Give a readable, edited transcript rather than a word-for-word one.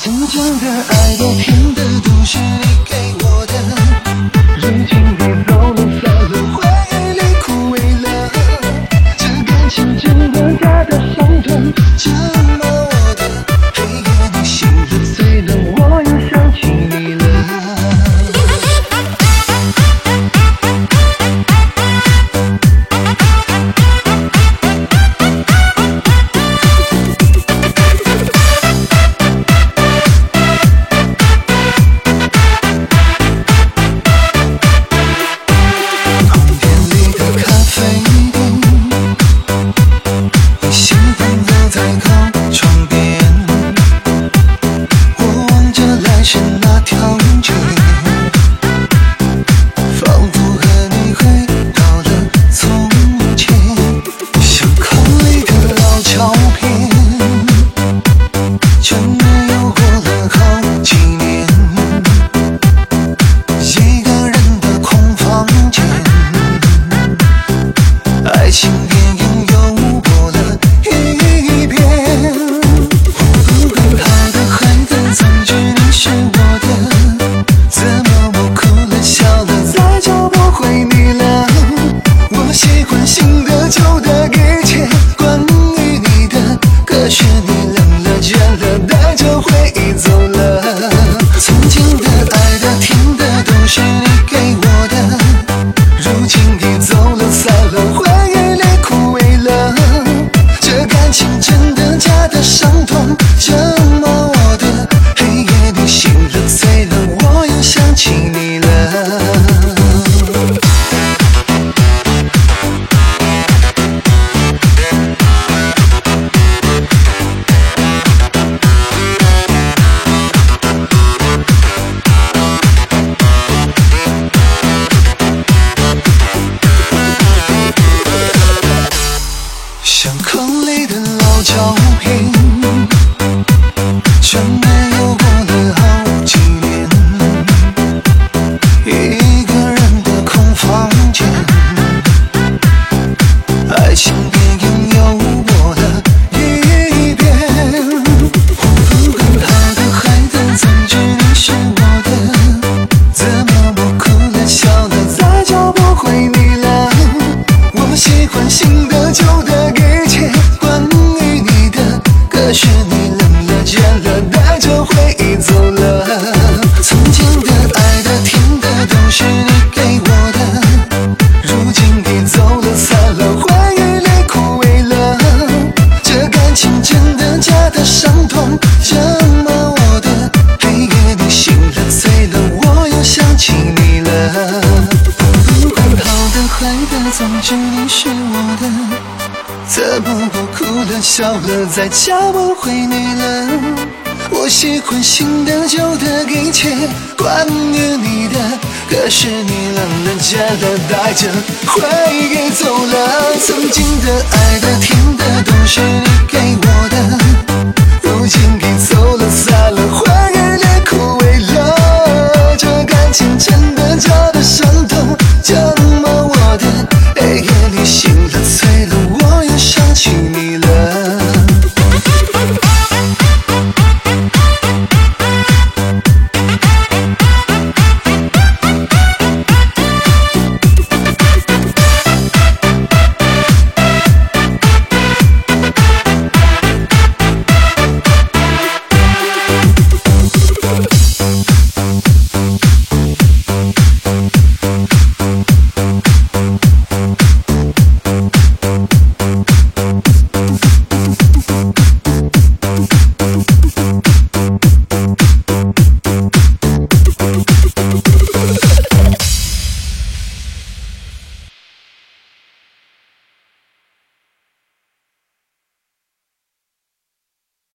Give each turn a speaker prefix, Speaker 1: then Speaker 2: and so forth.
Speaker 1: 曾经的爱的甜的都是你给我的，如今你走了散了，回忆里枯萎了，这感情真的假的伤痛折磨我的，黑夜你醒了醉了，我又想起你了。相框里的老照片，真的有过了好几年，一个人的空房间，爱情电影又播了一遍。我不更好的孩子，总之你是我的，怎么我哭了笑了，再找不回你了。我喜欢新的旧的。可是你冷了倦了，带着回忆走了。曾经的爱的甜的都是你给我的，如今你走了散了，回忆里枯萎了，这感情真的假的伤痛折磨我的，黑夜你醒了醉了，我又想起你了。不管好的坏的，总之你是我的，怎么我哭了笑了，再找不回你了。我喜欢新的旧的一切关于你的，可是你冷了倦了，带着回忆走了。曾经的爱的甜的都是你给我的，